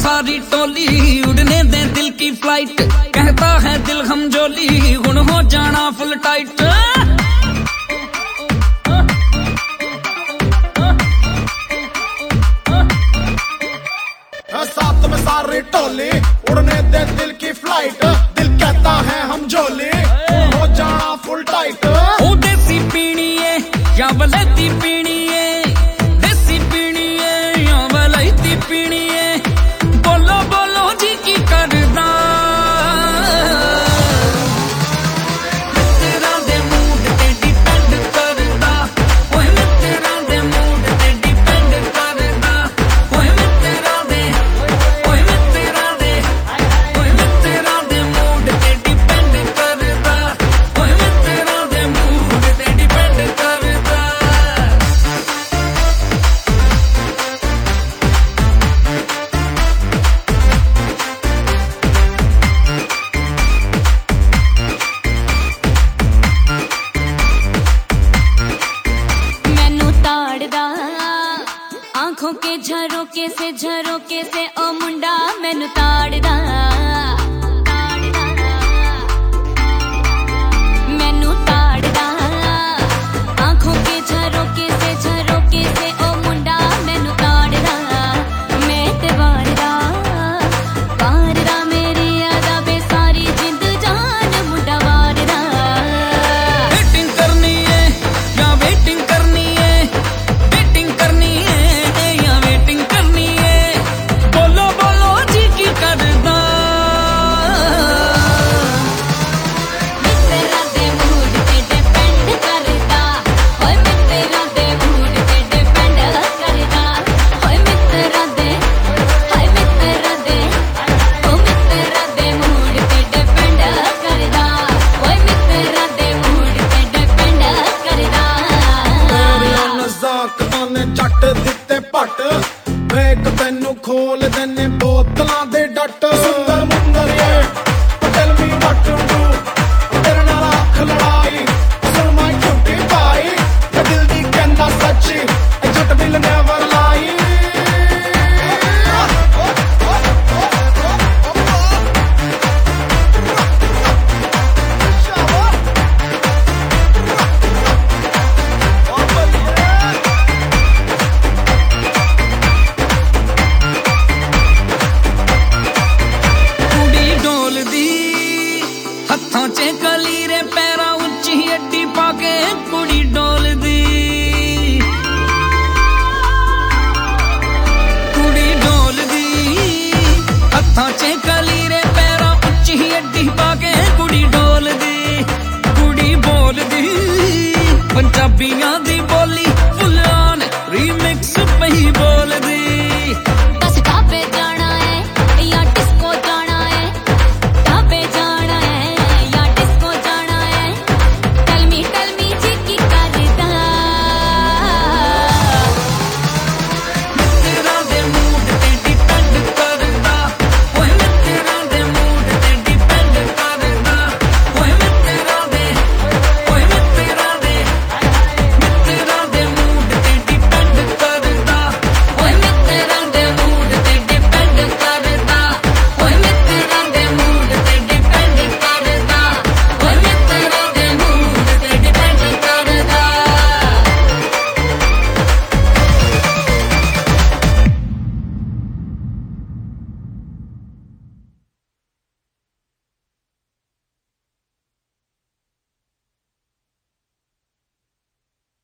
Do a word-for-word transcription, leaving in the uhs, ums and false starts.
सारी टोली उड़ने दे दिल की फ्लाइट, कहता है दिल हम जोली हुण हो जाना फुल टाइट। साथ में सारी टोली उड़ने दे दिल की फ्लाइट, दिल कहता है हम जोली हो जाना फुल टाइट। ओ देसी पीनी है या वलैती पीनी है, देसी पीनी है या वलैती पीनी है, बोलो बोलो जी की करदा तेरा दे मूड ते डिपेंड करदा, ओए मैं तेरा दे मूड ते डिपेंड करदा, ओए मैं तेरा दे ओए मैं तेरा दे ओए मैं तेरा दे मूड ते डिपेंड करदा, ओए मैं तेरा दे मूड ते डिपेंड करदा। मैनू ताड़दा आंखों के झरोके से झरोके से ओ मुंडा मैनू ताड़दा, मैनू ताड़दा आंखों के झरोके से झरोके से ओ मुंडा मैनू ताड़दा। मैं ते वारदा वारदा मेरी यादा बे सारी जिंद जान मुंडा वारदा। वेटिंग करनी है या वेटिंग करनी है, वेटिंग करनी है या वेटिंग करनी है, बोलो बोलो जी की करदा तेरा दे मूड ते डिपेंड करदा, ओए मैं तेरा दे मूड ते डिपेंड करदा, ओए मैं तेरा दे हाय मैं तेरा दे ओ मैं तेरा दे मूड ते डिपेंड करदा, ओए मैं तेरा दे मूड ते डिपेंड करदा। तेरियां नज़ाकतां ने जट दिते पट, वेख तैनू खोल देने बोतलां दे डट। सुंदर मुंदर ये tell me what to do, तेरे नाल अख लड़ाई सुन माई क्यूटी पाई, ते दिल दी कहंदा सच्ची ए जट विल नेवर लाई। कुड़ी डोलदी हत्थां च कलीरे पैरां उच्ची अड्डी पाके, कुड़ी डोलदी कुड़ी डोलदी हत्थां च कलीरे पैरां उच्ची अड्डी पाके, कुड़ी डोलदी कुड़ी बोलदी पंजाबियां